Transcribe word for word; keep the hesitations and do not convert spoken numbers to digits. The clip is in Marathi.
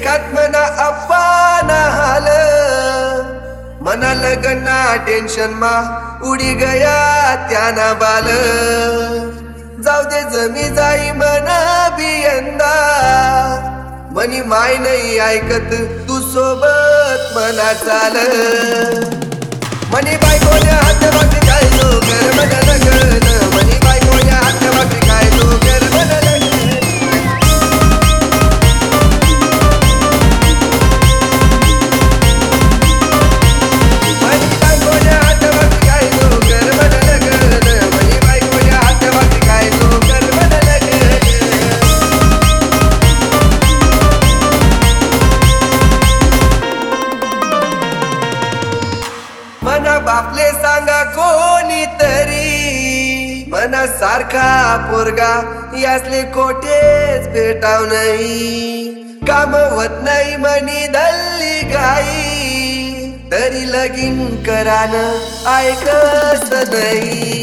यात मना अप्पा हाल मना लगना टेन्शन मा उडी गया त्याना बाल जाऊ दे जमी जाई मना बियंदा मनी माय नाही ऐकत तू सोबत मना चाल मनी बायकोने हात बाकी काय तो कर मन लगन मनी बायकोने हात बाकी काय तो कर मन लगन मनी बायकोने हात बाकी काय तो कर मन लगन मनी बायकोने हात बाकी काय तो कर मन लगन मना बापले सांगा कोणी तरी मना सारखा पोरगा यासले कोठेच भेटाव नाही काम होत नाही मनी दल्ली गाई तरी लगीन करान ऐकत नाही